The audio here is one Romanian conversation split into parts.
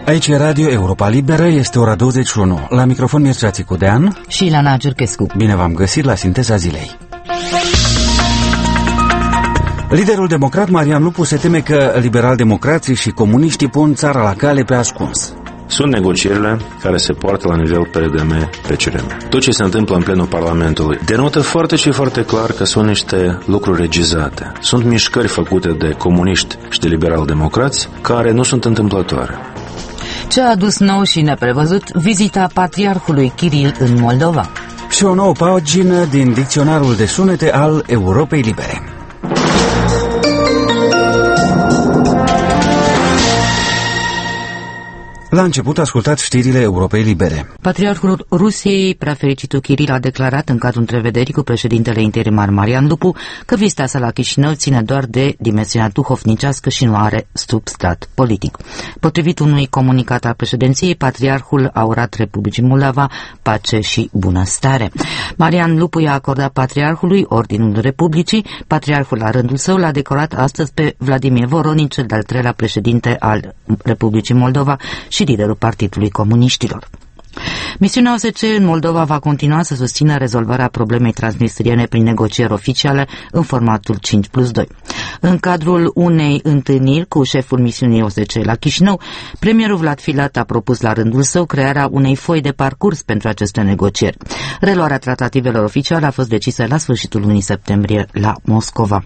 Aici e Radio Europa Liberă, este ora 21. La microfon Mircea Țicudean și Ilana Giurchescu. Bine v-am găsit la Sinteza Zilei. Liderul democrat Marian Lupu se teme că liberal-democrații și comuniștii pun țara la cale pe ascuns. Sunt negocierile care se poartă la nivel PDM-PCRM. Tot ce se întâmplă în plenul Parlamentului denotă foarte și foarte clar că sunt niște lucruri regizate. Sunt mișcări făcute de comuniști și de liberal-democrați care nu sunt întâmplătoare. Ce a adus nou și neprevăzut vizita patriarhului Kiril în Moldova. Și o nouă pagină din dicționarul de sunete al Europei Libere. La început ascultați știrile Europei Libere. Patriarhul Rusiei, preafericitul Kiril, a declarat în cadrul întrevederii cu președintele interimar Marian Lupu că vizita sa la Chișinău ține doar de dimensiunea duhovnicească și nu are substrat politic. Potrivit unui comunicat al președinției, patriarhul a urat Republicii Moldova pace și bunăstare. Marian Lupu i-a acordat patriarhului Ordinul Republicii. Patriarhul, la rândul său, l-a decorat astăzi pe Vladimir Voronin, cel de-al treilea președinte al Republicii Moldova și liderul Partidului Comuniștilor. Misiunea OSCE în Moldova va continua să susțină rezolvarea problemei transnistriene prin negocieri oficiale în formatul 5+2. În cadrul unei întâlniri cu șeful misiunii OSCE la Chișinău, premierul Vlad Filat a propus la rândul său crearea unei foi de parcurs pentru aceste negocieri. Reluarea tratativelor oficiale a fost decisă la sfârșitul lunii septembrie la Moscova.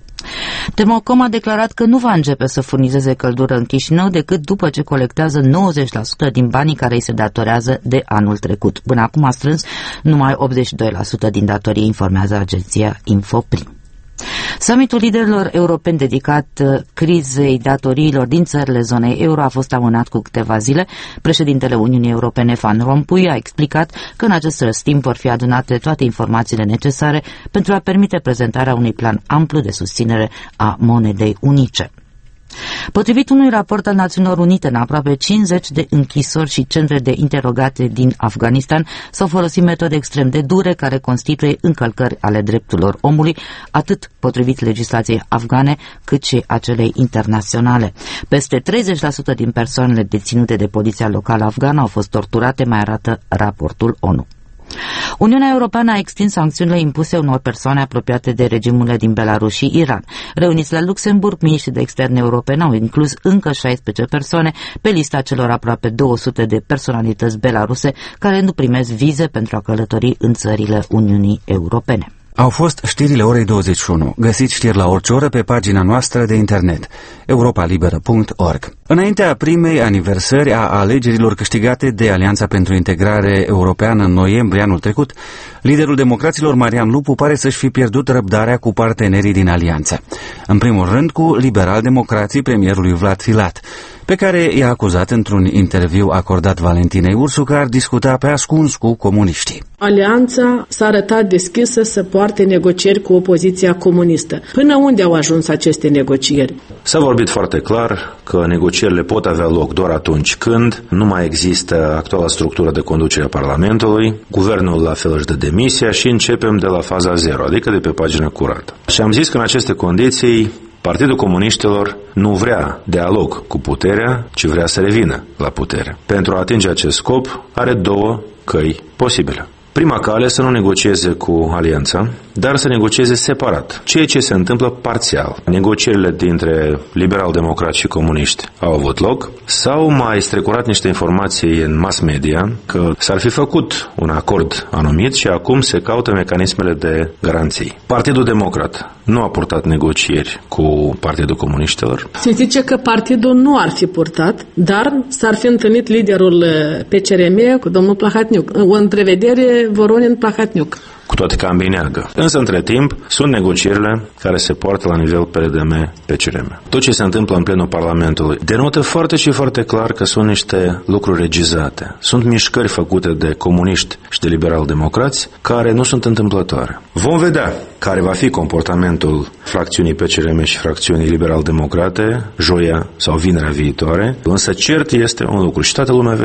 Termocom a declarat că nu va începe să furnizeze căldură în Chișinău decât după ce colectează 90% din banii care îi se datorează de anul trecut. Până acum a strâns numai 82% din datorii, informează agenția Infoprim. Summitul liderilor europeni dedicat crizei datoriilor din țările zonei euro a fost amânat cu câteva zile. Președintele Uniunii Europene Van Rompuy a explicat că în acest răstimp vor fi adunate toate informațiile necesare pentru a permite prezentarea unui plan amplu de susținere a monedei unice. Potrivit unui raport al Națiunilor Unite, în aproape 50 de închisori și centre de interogate din Afganistan s-au folosit metode extrem de dure care constituie încălcări ale drepturilor omului, atât potrivit legislației afgane, cât și a celei internaționale. Peste 30% din persoanele deținute de poliția locală afgană au fost torturate, mai arată raportul ONU. Uniunea Europeană a extins sancțiunile impuse unor persoane apropiate de regimurile din Belarus și Iran. Reuniți la Luxemburg, miniștrii de externe europeni au inclus încă 16 persoane pe lista celor aproape 200 de personalități belaruse care nu primesc vize pentru a călători în țările Uniunii Europene. Au fost știrile orei 21. Găsiți știri la orice oră pe pagina noastră de internet, europalibera.org. Înaintea primei aniversări a alegerilor câștigate de Alianța pentru Integrare Europeană în noiembrie anul trecut, liderul democraților Marian Lupu pare să-și fi pierdut răbdarea cu partenerii din alianță. În primul rând cu liberal-democrații premierului Vlad Filat, pe care i-a acuzat într-un interviu acordat Valentinei Ursu că ar discuta pe ascuns cu comuniștii. Alianța s-a arătat deschisă să poarte negocieri cu opoziția comunistă. Până unde au ajuns aceste negocieri? S-a vorbit foarte clar că negocierile pot avea loc doar atunci când nu mai există actuala structură de conducere a Parlamentului, guvernul la fel își dă demisia și începem de la faza 0, adică de pe pagina curată. Și am zis că în aceste condiții Partidul Comuniștilor nu vrea dialog cu puterea, ci vrea să revină la putere. Pentru a atinge acest scop, are două căi posibile. Prima cale să nu negocieze cu alianța, dar să negocieze separat, ceea ce se întâmplă parțial. Negocierile dintre liberal-democrați și comuniști au avut loc, s-au mai strecurat niște informații în mass media că s-ar fi făcut un acord anumit și acum se caută mecanismele de garanții. Partidul Democrat nu a purtat negocieri cu Partidul Comuniștilor. Se zice că partidul nu ar fi purtat, dar s-ar fi întâlnit liderul PCRM cu domnul Plahatniuc. O întrevedere Voronin-Plahatniuc. Cu toate că ambii neagă. Însă, între timp, sunt negocierile care se poartă la nivel PDM-PCRM. Tot ce se întâmplă în plenul Parlamentului denotă foarte și foarte clar că sunt niște lucruri regizate. Sunt mișcări făcute de comuniști și de liberal-democrați care nu sunt întâmplătoare. Vom vedea care va fi comportamentul fracțiunii PCRM și fracțiunii liberal-democrate joia sau vinerea viitoare, însă cert este un lucru și toată lumea vede.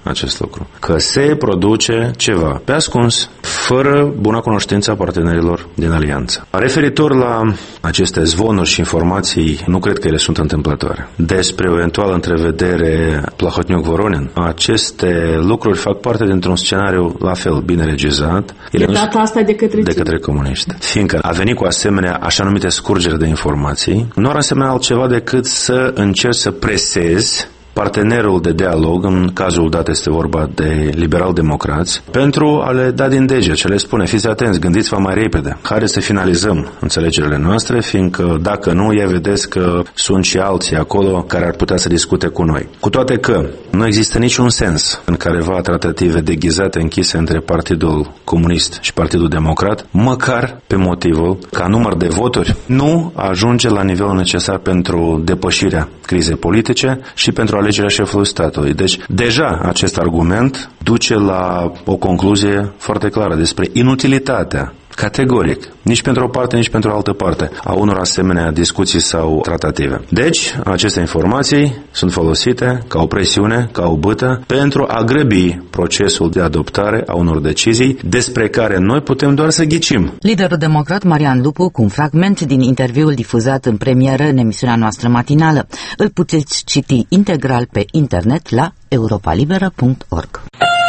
acest lucru. Că se produce ceva pe ascuns, fără buna cunoștință a partenerilor din alianță. Referitor la aceste zvonuri și informații, nu cred că ele sunt întâmplătoare. Despre o eventuală întrevedere Plahotniuc-Voronin, aceste lucruri fac parte dintr-un scenariu la fel bine regizat. De data asta de către comuniști. Fiindcă a venit cu asemenea așa numite scurgeri de informații, nu ar însemna altceva decât să încerci să presezi partenerul de dialog, în cazul dat este vorba de liberal-democrați, pentru a le da din deget, ce le spune, fiți atenți, gândiți-vă mai repede, haideți să finalizăm înțelegerile noastre, fiindcă dacă nu, vedeți că sunt și alții acolo care ar putea să discute cu noi. Cu toate că nu există niciun sens în careva tratative deghizate, închise între Partidul Comunist și Partidul Democrat, măcar pe motivul ca număr de voturi nu ajunge la nivelul necesar pentru depășirea crizei politice și pentru alegerea șefului statului. Deci, deja acest argument duce la o concluzie foarte clară despre inutilitatea categoric, nici pentru o parte, nici pentru o altă parte, a unor asemenea discuții sau tratative. Deci, aceste informații sunt folosite ca o presiune, ca o bâtă, pentru a grăbi procesul de adoptare a unor decizii despre care noi putem doar să ghicim. Liderul democrat Marian Lupu, cu un fragment din interviul difuzat în premieră în emisiunea noastră matinală. Îl puteți citi integral pe internet la europalibera.org.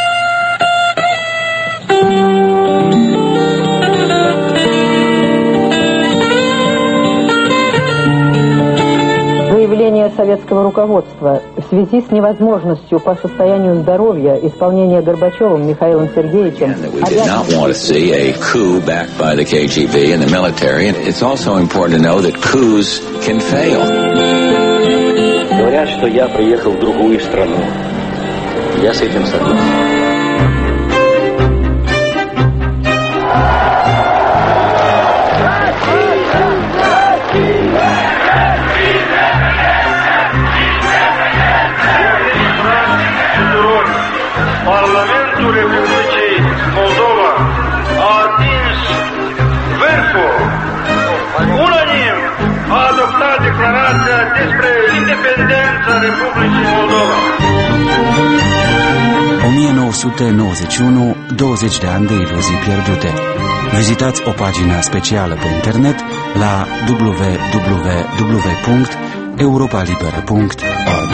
Заявление советского руководства в связи с невозможностью по состоянию здоровья исполнения Горбачевым Михаилом Сергеевичем We did not want to see a coup backed by the KGB and the military. It's also important to know that coups can fail. Говорят, что я приехал в другую страну. Я с этим согласен. Parlamentul Republicii Moldova a atins vârful. Unanim a adoptat declarația despre independența Republicii Moldova. 1991, 20 de ani de iluzii pierdute. Vizitați o pagină specială pe internet la www.europalibera.org.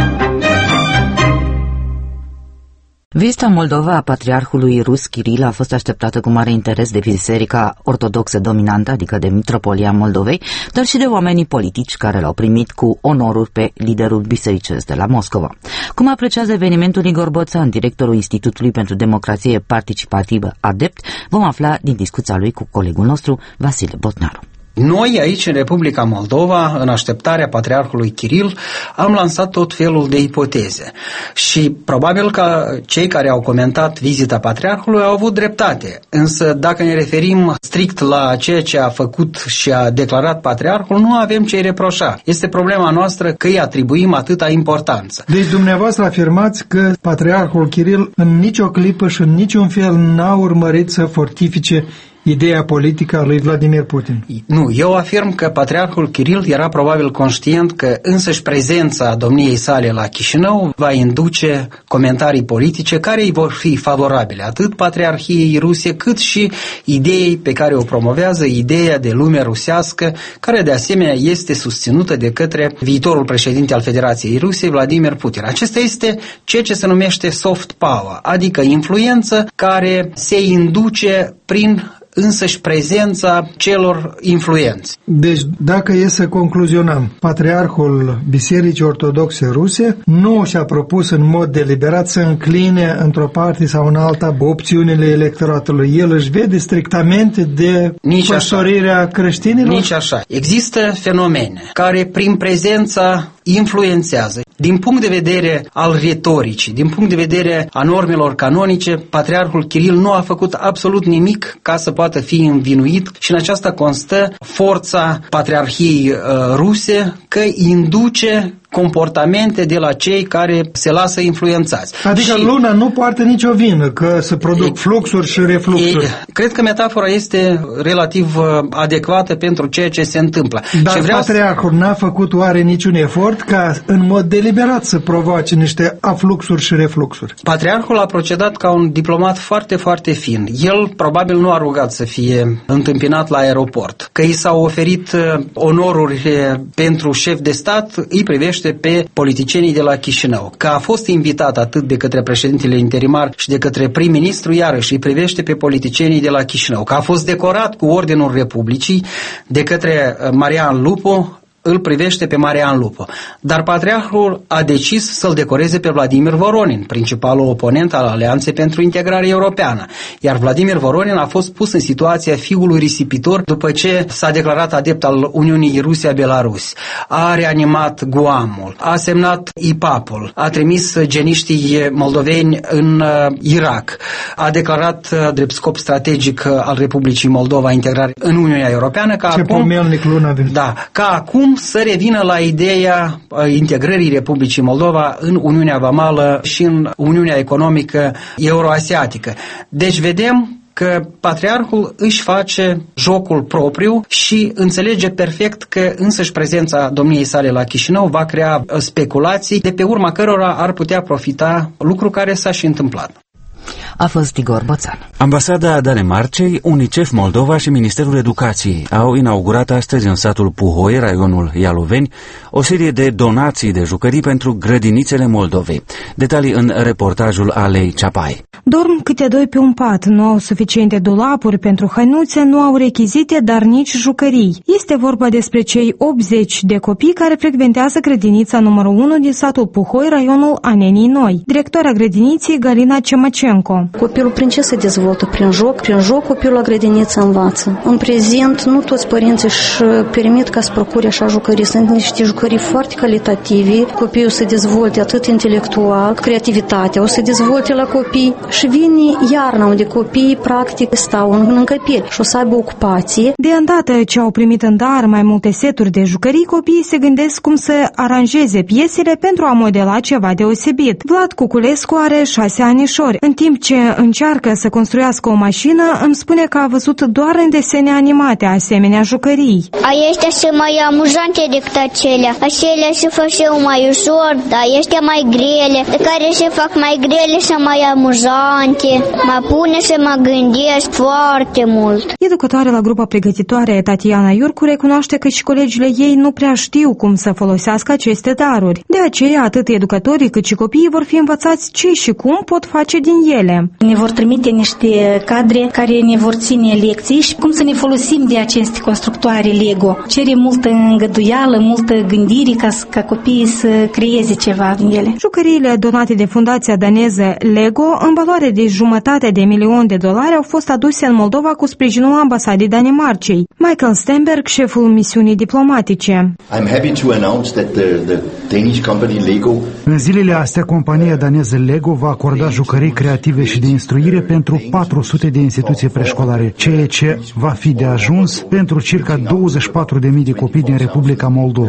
Vizita în Moldova a patriarhului rus Kiril a fost așteptată cu mare interes de biserica ortodoxă dominantă, adică de Mitropolia Moldovei, dar și de oamenii politici care l-au primit cu onoruri pe liderul bisericesc de la Moscova. Cum apreciază evenimentul Igor Boțan, directorul Institutului pentru Democrație Participativă ADEPT, vom afla din discuția lui cu colegul nostru Vasile Botnaru. Noi aici, în Republica Moldova, în așteptarea patriarhului Kiril, am lansat tot felul de ipoteze și probabil că cei care au comentat vizita patriarhului au avut dreptate. Însă dacă ne referim strict la ceea ce a făcut și a declarat patriarhul, nu avem ce-i reproșa. Este problema noastră că îi atribuim atâta importanță. Deci dumneavoastră afirmați că patriarhul Kiril în nicio clipă și în niciun fel n-a urmărit să fortifice ideea politică a lui Vladimir Putin. Nu, eu afirm că patriarhul Kiril era probabil conștient că însăși prezența domniei sale la Chișinău va induce comentarii politice care îi vor fi favorabile atât patriarhiei ruse cât și ideii pe care o promovează, ideea de lume rusească, care de asemenea este susținută de către viitorul președinte al Federației Ruse, Vladimir Putin. Acesta este ceea ce se numește soft power, adică influență care se induce prin însăși prezența celor influenți. Deci, dacă e să concluzionăm, patriarhul Bisericii Ortodoxe Ruse nu și-a propus în mod deliberat să încline într-o parte sau în alta opțiunile electoratului. El își vede strictamente de păstorirea creștinilor? Nici așa. Există fenomene care prin prezența influențează. Din punct de vedere al retoricii, din punct de vedere a normelor canonice, patriarhul Kiril nu a făcut absolut nimic ca să poată fi învinuit și în aceasta constă forța patriarhiei ruse că induce comportamente de la cei care se lasă influențați. Adică luna nu poartă nicio vină că se produc fluxuri și refluxuri. Cred că metafora este relativ adecvată pentru ceea ce se întâmplă. Dar patriarhul n-a făcut oare niciun efort ca în mod deliberat să provoace niște afluxuri și refluxuri? Patriarhul a procedat ca un diplomat foarte, foarte fin. El probabil nu a rugat să fie întâmpinat la aeroport. Că i s-au oferit onoruri pentru șef de stat, îi privește pe politicienii de la Chișinău. Că a fost invitat atât de către președintele interimar și de către prim-ministru, iarăși îi privește pe politicienii de la Chișinău. Că a fost decorat cu Ordinul Republicii de către Marian Lupu, îl privește pe Marian Lupu. Dar patriarhul a decis să-l decoreze pe Vladimir Voronin, principalul oponent al Alianței pentru Integrare Europeană. Iar Vladimir Voronin a fost pus în situația fiului risipitor după ce s-a declarat adept al Uniunii Rusia-Belarus. A reanimat Guamul, a semnat IPAP-ul, a trimis geniștii moldoveni în Irak, a declarat drept scop strategic al Republicii Moldova integrare în Uniunea Europeană. Ca acum să revină la ideea integrării Republicii Moldova în Uniunea Vamală și în Uniunea Economică Euroasiatică. Deci vedem că patriarhul își face jocul propriu și înțelege perfect că însăși prezența domniei sale la Chișinău va crea speculații de pe urma cărora ar putea profita, lucru care s-a și întâmplat. A fost Igor Boțan. Ambasada Danemarcei, UNICEF Moldova și Ministerul Educației au inaugurat astăzi în satul Puhoi, raionul Ialoveni, o serie de donații de jucării pentru grădinițele Moldovei. Detalii în reportajul Alei Ceapai. Dorm câte doi pe un pat, nu au suficiente dulapuri pentru hăinuțe, nu au rechizite, dar nici jucării. Este vorba despre cei 80 de copii care frecventează grădinița numărul 1 din satul Puhoi, raionul Anenii Noi. Directoarea grădiniței, Galina Cemacenco. Copilul prin ce se dezvoltă? Prin joc copilul la grădiniță învață. În prezent, nu toți părinții își permit ca să procure așa jucării. Sunt niște jucării foarte calitative. Copiii o să dezvolte atât intelectual, creativitatea o să dezvolte la copii și vine iarna unde copiii practic stau în încăperi și o să aibă ocupație. De îndată ce au primit în dar mai multe seturi de jucării, copiii se gândesc cum să aranjeze piesele pentru a modela ceva deosebit. Vlad Cuculescu are 6 anișori. În timp ce încearcă să construiască o mașină, îmi spune că a văzut doar în desene animate asemenea jucării. Aceștia sunt mai amuzante decât acelea. Acelea se făceau mai ușor, dar ăștia mai grele. De care se fac mai grele și mai amuzante. Mă pune să mă gândesc foarte mult. Educatoarea la grupa pregătitoare, Tatiana Iurcu, recunoaște că și colegile ei nu prea știu cum să folosească aceste daruri. De aceea, atât educatorii cât și copiii vor fi învățați ce și cum pot face din ele. Ne vor trimite niște cadre care ne vor ține lecții și cum să ne folosim de aceste constructoare Lego. Cere multă îngăduială, multă gândire ca copiii să creeze ceva din ele. Jucăriile donate de fundația daneză Lego, în valoare de $500,000, au fost aduse în Moldova cu sprijinul ambasadei Danemarcei. Michael Stenberg, șeful misiunii diplomatice. I'm happy to announce that the Danish company Lego. În zilele astea, compania daneză Lego va acorda jucării creative și de instruire pentru 400 de instituții preșcolare, ceea ce va fi de ajuns pentru circa 24.000 de copii din Republica Moldova.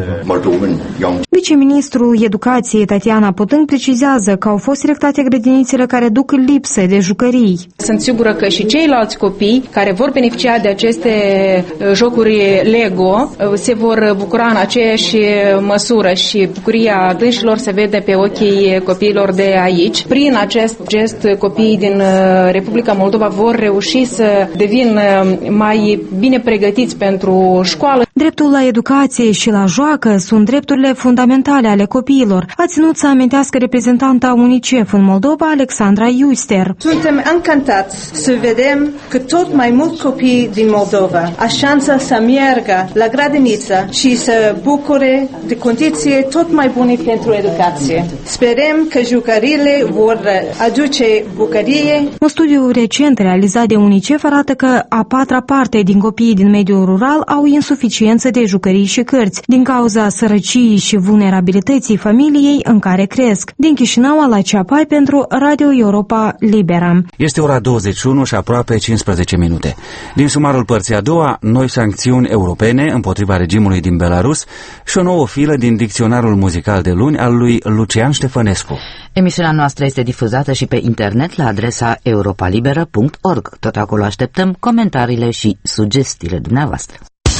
Viceministrul Educației Tatiana Potâng precizează că au fost selectate grădinițele care duc lipsă de jucării. Sunt sigură că și ceilalți copii care vor beneficia de aceste jocuri Lego se vor bucura în aceeași măsură și bucuria dânșilor se vede pe ochii copiilor de aici. Prin acest gest, copiii din Republica Moldova vor reuși să devină mai bine pregătiți pentru școală. Dreptul la educație și la joacă sunt drepturile fundamentale ale copiilor, a ținut să amintească reprezentanta UNICEF în Moldova, Alexandra Iuster. Suntem încântați să vedem că tot mai mulți copii din Moldova au șansa să meargă la grădiniță și să bucure de condiții tot mai bune pentru educație. Sperăm că jucăriile vor aduce bucurie. Un studiu recent realizat de UNICEF arată că a patra parte din copiii din mediul rural au insuficiență de jucării și cărți din cauza sărăciei și vulnerabilității familiei în care cresc. Din Chișinău, la Ceapai pentru Radio Europa Libera. Este ora 21 și aproape 15 minute. Din sumarul părții a doua, noi sancțiuni europene împotriva regimului din Belarus și o nouă filă din dicționarul muzical de luni al lui Lucian Ștefănescu. Emisiunea noastră este difuzată și pe internet la adresa europalibera.org. Tot acolo așteptăm comentariile și sugestiile dumneavoastră.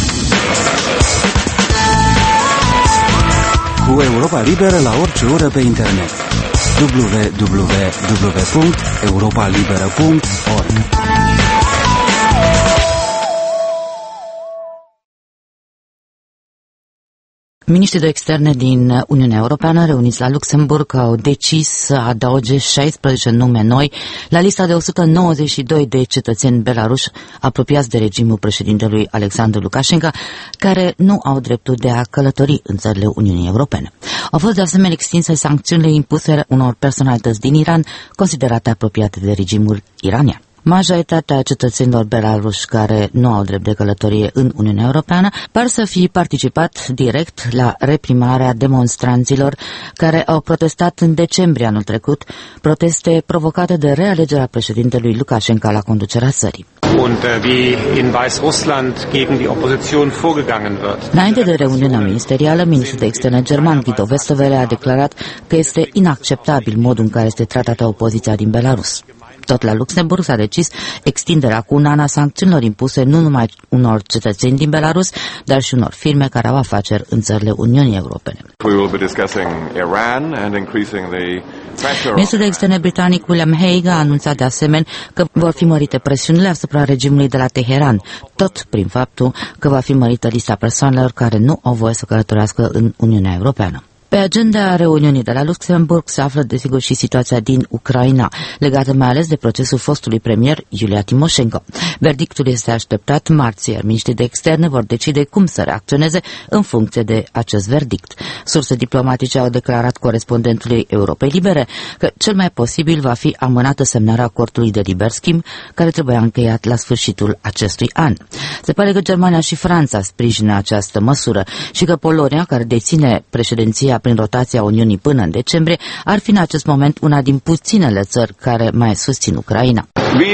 Cu Europa Liberă la orice oră pe internet. www.europalibera.org. Miniștrii de externe din Uniunea Europeană reuniți la Luxemburg au decis să adauge 16 nume noi la lista de 192 de cetățeni belaruși apropiați de regimul președintelui Alexandru Lukashenko, care nu au dreptul de a călători în țările Uniunii Europene. Au fost de asemenea extinse sancțiunile impuse unor personalități din Iran, considerate apropiate de regimul iranian. Majoritatea cetățenilor belaruși care nu au drept de călătorie în Uniunea Europeană par să fi participat direct la reprimarea demonstranților care au protestat în decembrie anul trecut, proteste provocate de realegerea președintelui Lukashenko la conducerea țării. Und wie in Weißrussland gegen die Opposition vorgegangen wird. Înainte de reuniunea ministerială, ministrul de externe german Guido Westerwelle a declarat că este inacceptabil modul în care este tratată opoziția din Belarus. Tot la Luxemburg s-a decis extinderea cu un an a sancțiunilor impuse nu numai unor cetățeni din Belarus, dar și unor firme care au afaceri în țările Uniunii Europene. Ministrul de externe britanic William Hague a anunțat de asemenea că vor fi mărite presiunile asupra regimului de la Teheran, tot prin faptul că va fi mărită lista persoanelor care nu au voie să călătorească în Uniunea Europeană. Pe agenda reuniunii de la Luxemburg se află desigur și situația din Ucraina, legată mai ales de procesul fostului premier Iulia Timoșenko. Verdictul este așteptat marți, iar miniștrii de externe vor decide cum să reacționeze în funcție de acest verdict. Surse diplomatice au declarat corespondentului Europei Libere că cel mai posibil va fi amânată semnarea acordului de liber schimb, care trebuia încheiat la sfârșitul acestui an. Se pare că Germania și Franța sprijină această măsură și că Polonia, care deține președinția prin rotația Uniunii până în decembrie, ar fi în acest moment una din puținele țări care mai susțin Ucraina.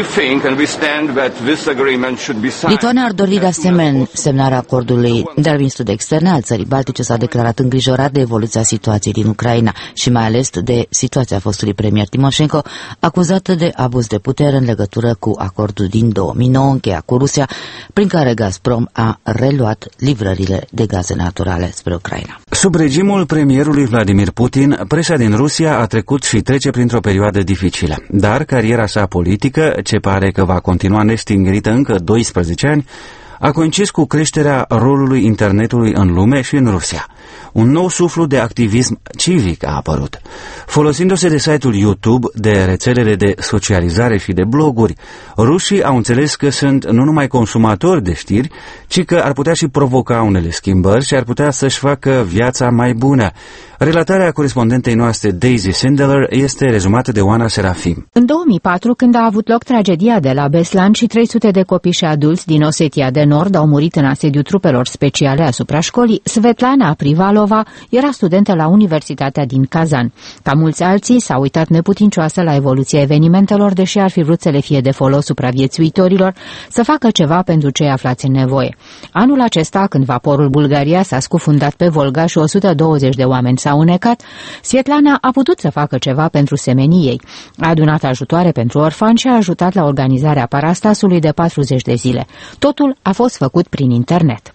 Lituania ar dori de asemenea semnarea acordului, dar ministrul de externe al țării baltice s-a declarat îngrijorat de evoluția situației din Ucraina și mai ales de situația fostului premier Timoșenko, acuzată de abuz de putere în legătură cu acordul din 2009 încheiat cu Rusia, prin care Gazprom a reluat livrările de gaze naturale spre Ucraina. Sub regimul premierului Vladimir Putin, presa din Rusia a trecut și trece printr-o perioadă dificilă, dar cariera sa politică, ce pare că va continua nestingerită încă 12 ani, a coincis cu creșterea rolului internetului în lume și în Rusia. Un nou suflu de activism civic a apărut. Folosindu-se de site-ul YouTube, de rețelele de socializare și de bloguri, rușii au înțeles că sunt nu numai consumatori de știri, ci că ar putea și provoca unele schimbări și ar putea să-și facă viața mai bună. Relatarea corespondentei noastre Daisy Sindeler este rezumată de Oana Serafim. În 2004, când a avut loc tragedia de la Beslan și 300 de copii și adulți din Osetia de Nord au murit în asediul trupelor speciale asupra școlii, Svetlana Privalova era studentă la Universitatea din Kazan. Ca mulți alții, s-a uitat neputincioasă la evoluția evenimentelor, deși ar fi vrut să le fie de folos supraviețuitorilor, să facă ceva pentru cei aflați în nevoie. Anul acesta, când vaporul Bulgaria s-a scufundat pe Volga și 120 de oameni s-au unecat, Svetlana a putut să facă ceva pentru semenii ei. A adunat ajutoare pentru orfani și a ajutat la organizarea parastasului de 40 de zile. Totul a fost făcut prin internet.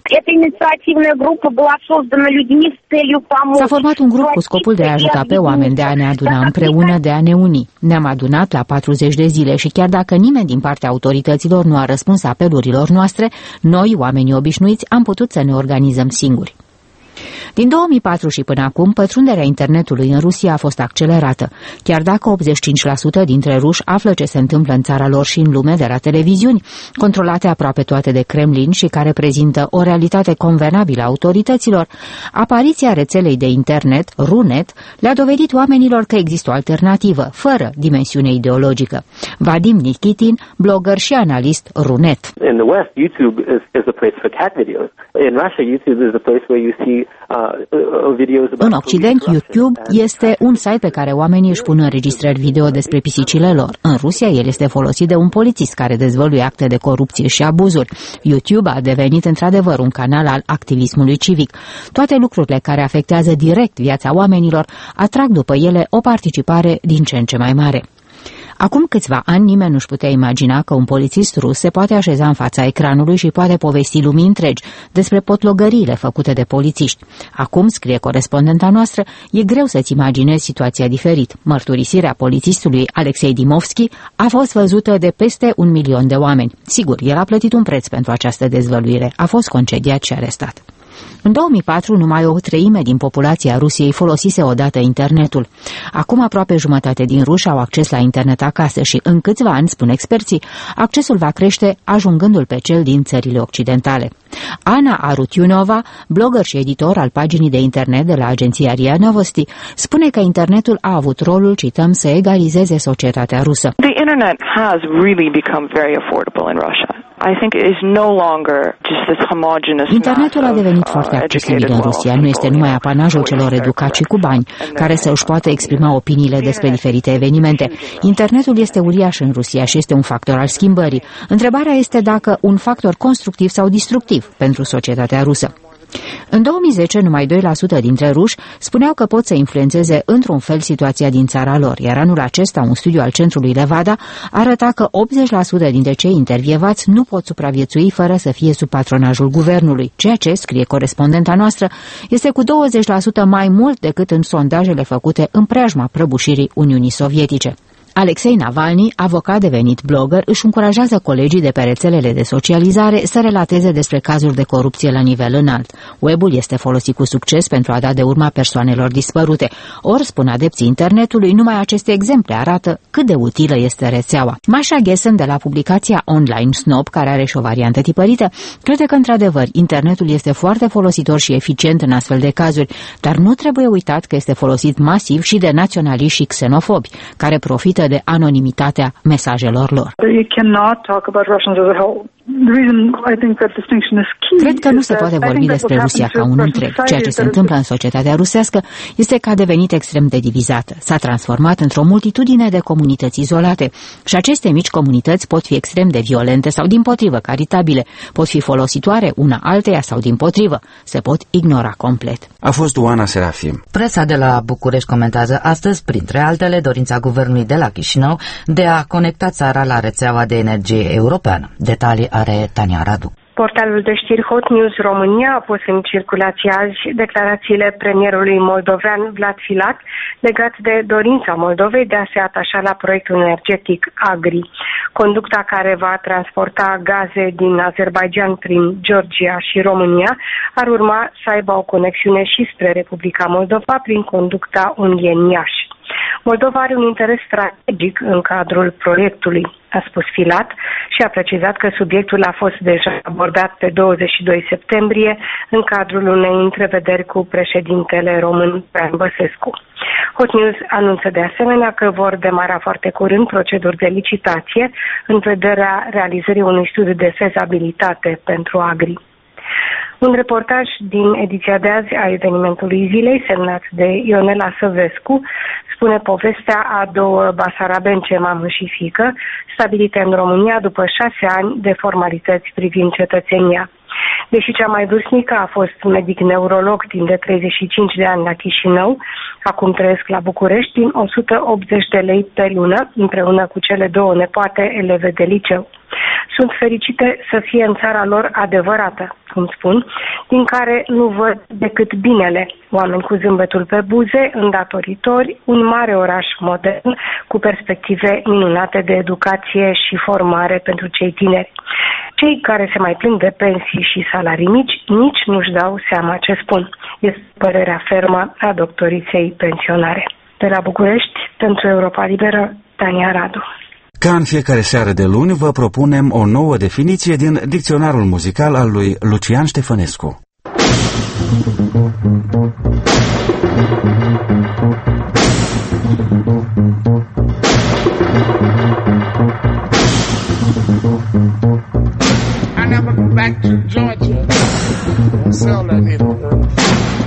S-a format un grup cu scopul de a ajuta pe oameni, de a ne aduna împreună, de a ne uni. Ne-am adunat la 40 de zile și chiar dacă nimeni din partea autorităților nu a răspuns apelurilor noastre, noi, oamenii obișnuiți, am putut să ne organizăm singuri. Din 2004 și până acum, pătrunderea internetului în Rusia a fost accelerată. Chiar dacă 85% dintre ruși află ce se întâmplă în țara lor și în lume de la televiziuni, controlate aproape toate de Kremlin și care prezintă o realitate convenabilă a autorităților, apariția rețelei de internet, Runet, le-a dovedit oamenilor că există o alternativă, fără dimensiune ideologică. Vadim Nikitin, blogger și analist Runet. In the West, YouTube is a place for cat videos. In Russia, YouTube is a place where you see În Occident, YouTube este un site pe care oamenii își pun înregistrări video despre pisicile lor. În Rusia, el este folosit de un polițist care dezvăluie acte de corupție și abuzuri. YouTube a devenit într-adevăr un canal al activismului civic. Toate lucrurile care afectează direct viața oamenilor atrag după ele o participare din ce în ce mai mare. Acum câțiva ani nimeni nu-și putea imagina că un polițist rus se poate așeza în fața ecranului și poate povesti lumii întregi despre potlogăriile făcute de polițiști. Acum, scrie corespondenta noastră, e greu să-ți imaginezi situația diferit. Mărturisirea polițistului Alexei Dimovski a fost văzută de peste 1 milion de oameni. Sigur, el a plătit un preț pentru această dezvăluire. A fost concediat și arestat. În 2004, numai o treime din populația Rusiei folosise odată internetul. Acum aproape jumătate din ruși au acces la internet acasă și în câțiva ani, spun experții, accesul va crește ajungându-l pe cel din țările occidentale. Ana Arutiunova, blogger și editor al paginii de internet de la agenția RIA Novosti, spune că internetul a avut rolul, cităm, să egalizeze societatea rusă. The internet has really become very affordable in Russia. I think it is no longer just this homogeneous. Internetul a devenit foarte accesibil în Rusia. Nu este numai apanajul celor educați și cu bani, care să își poată exprima opiniile despre diferite evenimente. Internetul este uriaș în Rusia și este un factor al schimbării. Întrebarea este dacă un factor constructiv sau destructiv pentru societatea rusă. În 2010, numai 2% dintre ruși spuneau că pot să influențeze într-un fel situația din țara lor, iar anul acesta un studiu al centrului Levada arăta că 80% dintre cei intervievați nu pot supraviețui fără să fie sub patronajul guvernului, ceea ce, scrie corespondenta noastră, este cu 20% mai mult decât în sondajele făcute în preajma prăbușirii Uniunii Sovietice. Alexei Navalny, avocat devenit blogger, își încurajează colegii de pe rețelele de socializare să relateze despre cazuri de corupție la nivel înalt. Web-ul este folosit cu succes pentru a da de urma persoanelor dispărute. Ori, spun adepții internetului, numai aceste exemple arată cât de utilă este rețeaua. Masha Gessen, de la publicația online Snob, care are și o variantă tipărită, crede că, într-adevăr, internetul este foarte folositor și eficient în astfel de cazuri, dar nu trebuie uitat că este folosit masiv și de naționaliști și xenofobi, care profită de anonimitatea mesajelor lor. Cred că nu se poate vorbi despre Rusia ca un întreg. Ceea ce se întâmplă în societatea rusească este că a devenit extrem de divizată. S-a transformat într-o multitudine de comunități izolate și aceste mici comunități pot fi extrem de violente sau dimpotrivă caritabile, pot fi folositoare una alteia sau dimpotrivă, se pot ignora complet. A fost Oana Serafim. Presa de la București comentează astăzi, printre altele, dorința guvernului de la Chișinău de a conecta țara la rețeaua de energie europeană. Detalii are Tania Radu. Portalul de știri Hot News România a pus în circulație azi declarațiile premierului moldovean Vlad Filat legat de dorința Moldovei de a se atașa la proiectul energetic Agri. Conducta care va transporta gaze din Azerbaijan prin Georgia și România ar urma să aibă o conexiune și spre Republica Moldova prin conducta Ungheni-Iași. Moldova are un interes strategic în cadrul proiectului, a spus Filat și a precizat că subiectul a fost deja abordat pe 22 septembrie în cadrul unei întrevederi cu președintele român Traian Băsescu. Hot News anunță de asemenea că vor demara foarte curând proceduri de licitație în vederea realizării unui studiu de fezabilitate pentru Agri. Un reportaj din ediția de azi a evenimentului zilei, semnat de Ionela Săvescu, spune povestea a două basarabence, mamă și fiică, stabilite în România după 6 ani de formalități privind cetățenia. Deși cea mai vârstnică a fost medic neurolog timp de 35 de ani la Chișinău, acum trăiesc la București din 180 de lei pe lună, împreună cu cele două nepoate eleve de liceu. Sunt fericite să fie în țara lor adevărată, cum spun, din care nu văd decât binele. Oameni cu zâmbetul pe buze, îndatoritori, un mare oraș modern cu perspective minunate de educație și formare pentru cei tineri. Cei care se mai plâng de pensii și salarii mici nici nu-și dau seama ce spun. Este părerea fermă a doctoriței pensionare. De la București, pentru Europa Liberă, Tania Radu. Ca în fiecare seară de luni, vă propunem o nouă definiție din dicționarul muzical al lui Lucian Ștefănescu. I never go back to Georgia. Don't sell that anymore.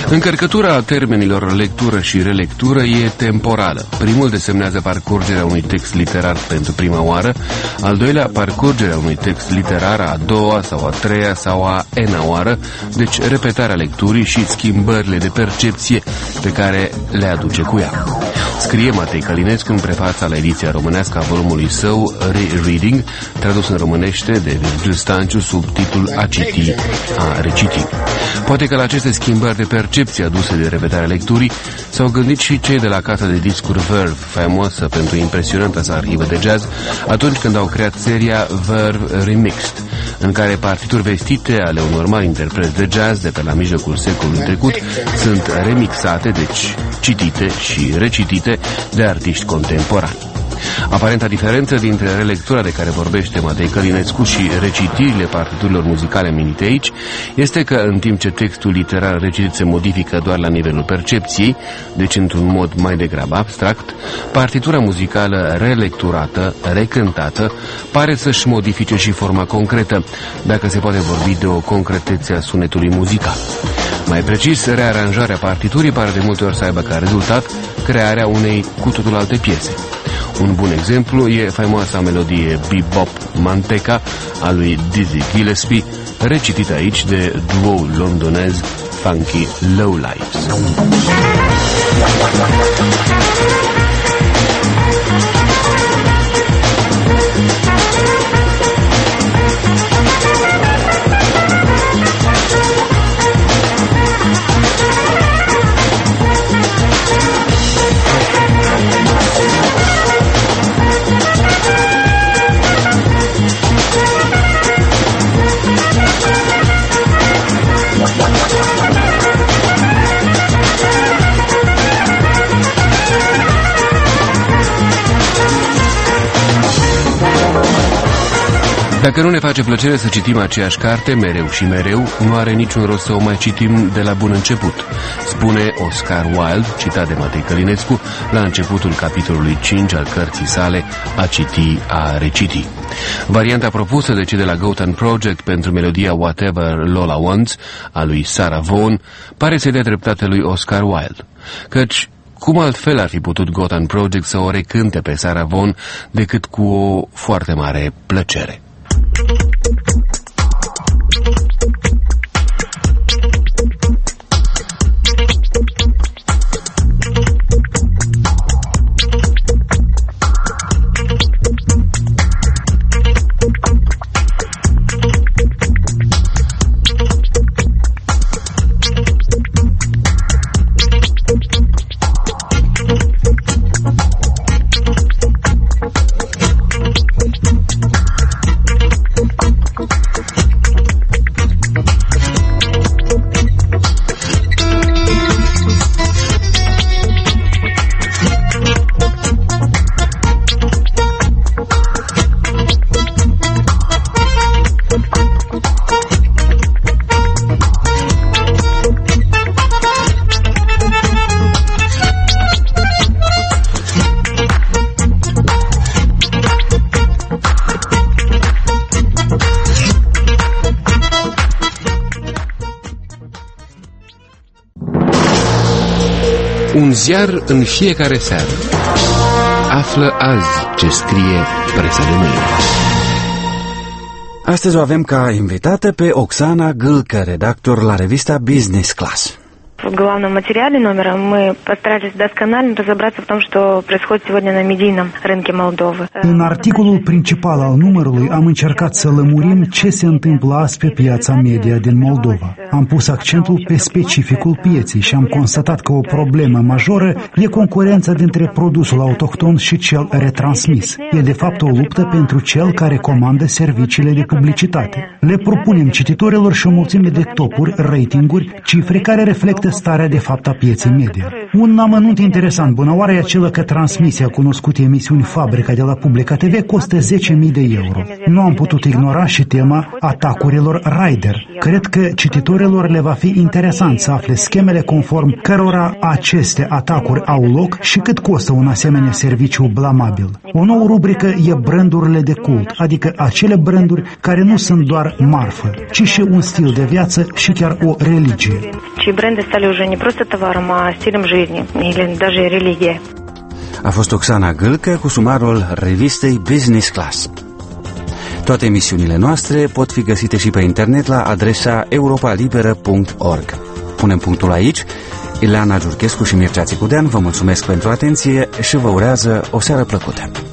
Încărcătura termenilor lectură și relectură e temporală. Primul desemnează parcurgerea unui text literar pentru prima oară, al doilea parcurgerea unui text literar a doua sau a treia sau a n-a oară, deci repetarea lecturii și schimbările de percepție pe care le aduce cu ea. Scrie Matei Călinescu în prefața la ediția românească a volumului său Re-Reading, tradus în românește de Virgil Stanciu sub titlul A citi, a reciti. Poate că la aceste schimbări de percepție aduse de repetarea lecturii s-au gândit și cei de la casa de discuri Verve, faimoasă pentru impresionanta sa arhivă de jazz, atunci când au creat seria Verve Remixed, în care partituri vestite ale unor mari interpreți de jazz de pe la mijlocul secolului trecut sunt remixate, deci citite și recitite de artiști contemporani. Aparenta diferență dintre relectura de care vorbește Matei Călinescu și recitirile partiturilor muzicale aminite aici este că, în timp ce textul literar recitit se modifică doar la nivelul percepției, deci într-un mod mai degrabă abstract, partitura muzicală relecturată, recântată, pare să-și modifice și forma concretă, dacă se poate vorbi de o concretețe a sunetului muzical. Mai precis, rearanjarea partiturii pare de multe ori să aibă ca rezultat crearea unei cu totul alte piese. Un bun exemplu e faimoasa melodie Bebop Manteca a lui Dizzy Gillespie, recitită aici de duo londonez Funky Lowlifes. Dacă nu ne face plăcere să citim aceeași carte mereu și mereu, nu are niciun rost să o mai citim de la bun început, spune Oscar Wilde, citat de Matei Călinescu, la începutul capitolului 5 al cărții sale A citi, a reciti. Varianta propusă de cei de la Gotham Project pentru melodia Whatever Lola Wants, a lui Sarah Vaughan, pare să-i dea dreptate lui Oscar Wilde, căci cum altfel ar fi putut Gotham Project să o recânte pe Sarah Vaughan decât cu o foarte mare plăcere. Un ziar în fiecare seară. Află azi ce scrie presa de mâine. Astăzi o avem ca invitată pe Oksana Gâlcă, redactor la revista Business Class. В главном материале номера мы постарались досконально разобраться в том, что происходит сегодня на медийном рынке Молдовы. În articolul principal al numărului am încercat să lămurim ce se întâmplă azi pe piața media din Moldova. Am pus accentul pe specificul pieței și am constatat că o problemă majoră e concurența dintre produsul autohton și cel retransmis. E de fapt o luptă pentru cel care comandă serviciile de publicitate. Le propunem cititorilor și o mulțime de topuri, ratinguri, cifre care reflectă starea de fapt a pieței media. Un amănunt interesant, bunăoară, e acela că transmisia cunoscută emisiuni Fabrica de la Publica TV costă 10.000 de euro. Nu am putut ignora și tema atacurilor Rider. Cred că cititorilor le va fi interesant să afle schemele conform cărora aceste atacuri au loc și cât costă un asemenea serviciu blamabil. O nouă rubrică e brandurile de cult, adică acele branduri care nu sunt doar marfă, ci și un stil de viață și chiar o religie. Чьи бренды стали уже не просто товаром, а стилем жизни или даже религией. A fost Oxana Gâlcă cu sumarul revistei Business Class. Toate emisiunile noastre pot fi găsite și pe internet la adresa europalibera.org. Punem punctul aici. Ileana Giurchescu și Mircea Țicudean vă mulțumesc pentru atenție și vă urează o seară plăcută.